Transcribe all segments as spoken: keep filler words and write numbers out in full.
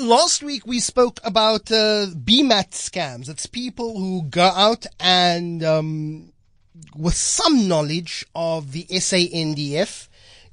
last week we spoke about uh, B MAT scams. It's people who go out and, um, with some knowledge of the S A N D F,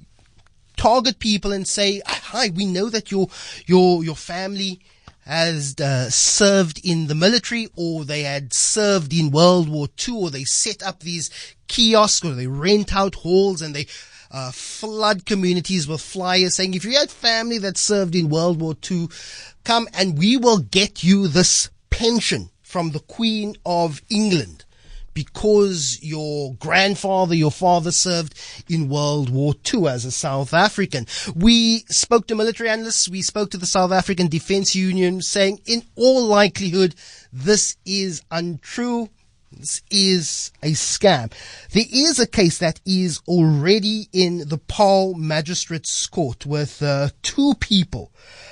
target people and say, "Hi, we know that your your your family has uh, served in the military, or they had served in World War Two, or they set up these kiosks, or they rent out halls and they uh, flood communities with flyers saying, if you had family that served in World War Two, come and we will get you this pension from the Queen of England because your grandfather, your father served in World War Two as a South African." We spoke to military analysts. We spoke to the South African Defence Union saying, in all likelihood, this is untrue. This is a scam. There is a case that is already in the Paarl Magistrates Court with uh, two people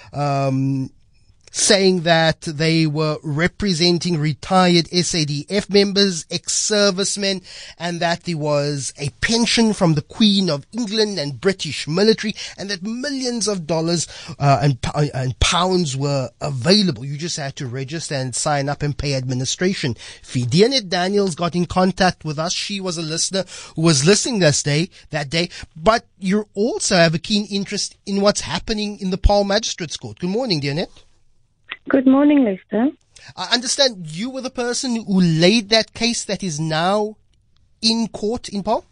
um saying that they were representing retired S A D F members, ex-servicemen, and that there was a pension from the Queen of England and British military, and that millions of dollars uh, and, and pounds were available. You just had to register and sign up and pay administration fee. Deanette Daniels got in contact with us. She was a listener who was listening this day, that day, but you also have a keen interest in what's happening in the Paarl Magistrates Court. Good morning, Deanette. Good morning, Lester. I understand you were the person who laid that case that is now in court in Paarl?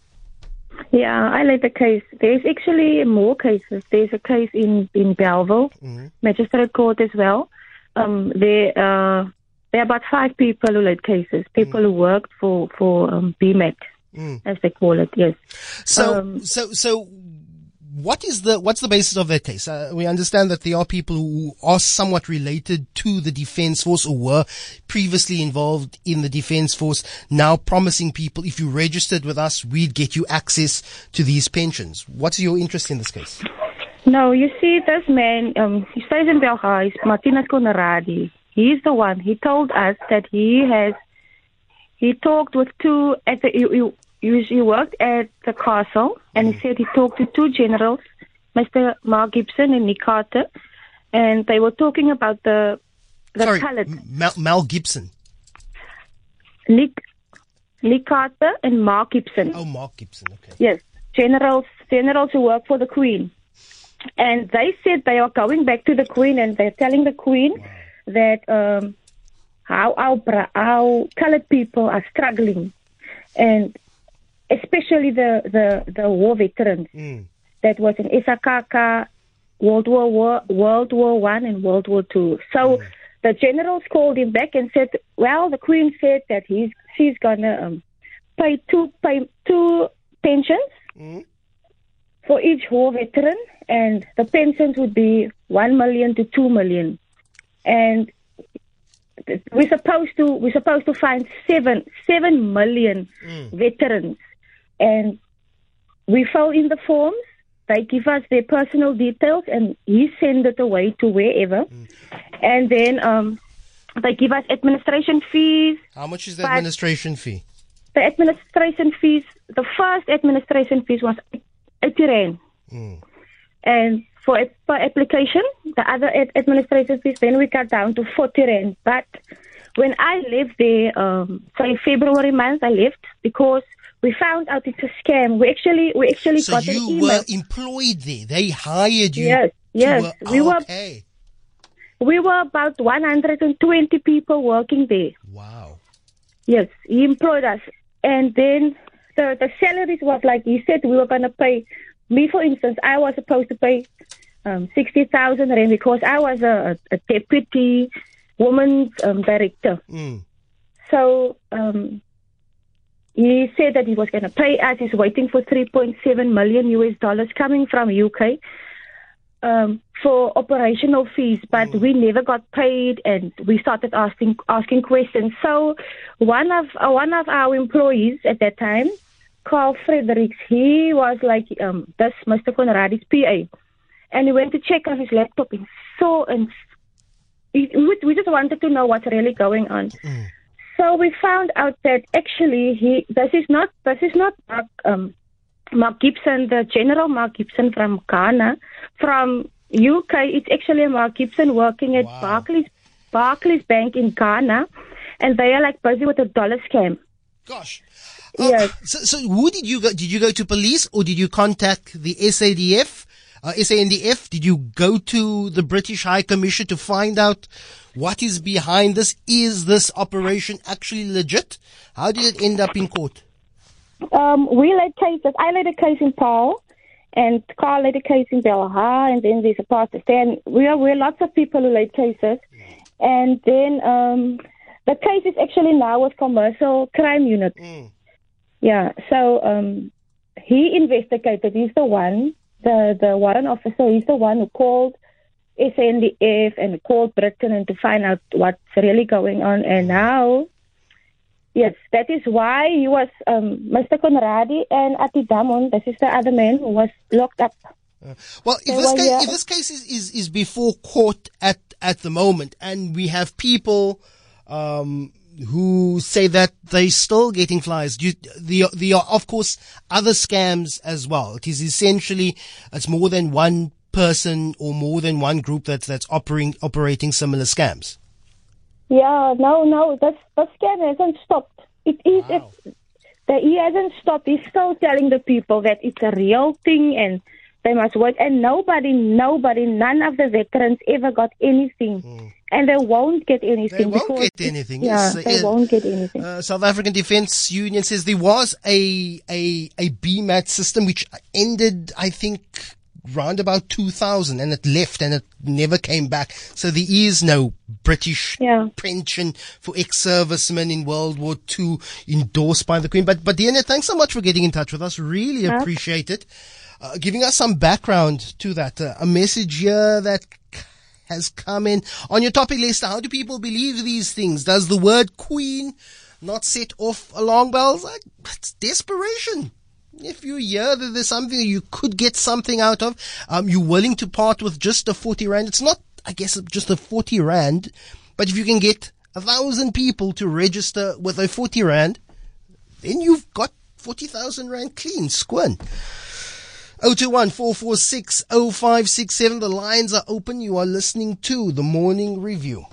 Yeah, I laid the case. There's actually more cases. There's a case in, in Bellville, mm-hmm. Magistrate Court as well. Um, there, uh, there are about five people who laid cases, people mm. who worked for, for um, B MAT, mm. as they call it, yes. So, um, so, so... What is the, what's the basis of that case? Uh, we understand that there are people who are somewhat related to the Defence Force or were previously involved in the Defence Force, now promising people, if you registered with us, we'd get you access to these pensions. What's your interest in this case? No, you see, this man, um, he stays in Belgium, he's Martinus Conradi. He's the one. He told us that he has, he talked with two, at the, you, you, He worked at the castle, and he said he talked to two generals, Mister Mark Gibson and Nick Carter, and they were talking about the the Sorry, colored. Mal, Mal Gibson. Nick Nick Carter and Mark Gibson. Oh, Mark Gibson. Okay. Yes, generals generals who work for the Queen, and they said they are going back to the Queen, and they're telling the Queen wow. that um, how our how colored people are struggling, and especially the, the, the war veterans mm. that was in Isakaka, World War War, World War One and World War Two. So mm. the generals called him back and said, "Well, the Queen said that he's she's gonna um, pay two pay two pensions mm. for each war veteran, and the pensions would be one million to two million, and we're supposed to we're supposed to find seven seven million mm. veterans." And we fill in the forms. They give us their personal details, and he send it away to wherever. Mm. And then um, they give us administration fees. How much is the administration fee? The administration fees, the first administration fees was eighty rand. Mm. And for per application, the other ad- administration fees, then we cut down to forty rand. But when I left there, um, say February month, I left because we found out it's a scam. We actually, we actually so got an you email. were employed there. They hired you. Yes, yes. Work. We oh, were. Okay. We were about one hundred twenty people working there. Wow. Yes, he employed us, and then the the salaries was like he said we were going to pay. Me, for instance, I was supposed to pay um, sixty thousand rand because I was a, a deputy women's um, director. Mm. So. Um, He said that he was going to pay us. He's waiting for three point seven million U S dollars coming from U K um, for operational fees, but mm. we never got paid, and we started asking asking questions. So one of uh, one of our employees at that time, Carl Fredericks, he was like um, this Mister Conradi's P A, and he went to check on his laptop and saw, and he, we just wanted to know what's really going on. Mm. So we found out that actually he this is not this is not Mark, um, Mark Gibson, the General Mark Gibson from Ghana, from U K, it's actually Mark Gibson working at Wow. Barclays, Barclays Bank in Ghana, and they are like busy with a dollar scam. Gosh. Uh, Yes. So, so who did you go? Did you go to police or did you contact the S A D F, uh, S A N D F? Did you go to the British High Commission to find out what is behind this? Is this operation actually legit? How did it end up in court? Um, we laid cases. I laid a case in Paul, and Carl laid a case in Belha, and then there's a pastor. And we are we're lots of people who laid cases, and then um, the case is actually now with Commercial Crime Unit. Mm. Yeah, so um, he investigated. He's the one, the the warrant officer. He's the one who called S A N D F and called Britain and to find out what's really going on. And now, yes, that is why he was um, Mister Conradi and Ati Damon. This is the other man who was locked up. Uh, well, if They this were case, here- if this case is, is, is before court at, at the moment, and we have people um, who say that they're still getting flies, you, the, the are of course other scams as well. It is essentially it's more than one person or more than one group that's that's operating operating similar scams. Yeah, no, no, this the scam hasn't stopped. It is. Wow. It, the, he hasn't stopped. He's still telling the people that it's a real thing and they must work. And nobody, nobody, none of the veterans ever got anything, mm. and they won't get anything. They won't because get anything. Yeah, Yes, they uh, won't get anything. Uh, South African Defence Union says there was a a a B MAT system which ended, I think, round about two thousand, and it left and it never came back. So there is no British Yeah. pension for ex-servicemen in World War Two endorsed by the Queen. But but Diana, thanks so much for getting in touch with us. Really Yeah. appreciate it. Uh, giving us some background to that. Uh, a message here that has come in on your topic list. How do people believe these things? Does the word Queen not set off alarm bells? Like, it's desperation. If you hear that there's something that you could get something out of, um, you're willing to part with just a forty rand. It's not, I guess, just a forty rand, but if you can get a thousand people to register with a forty rand, then you've got forty thousand rand clean, squin. oh two one, four four six, oh five six seven. The lines are open. You are listening to The Morning Review.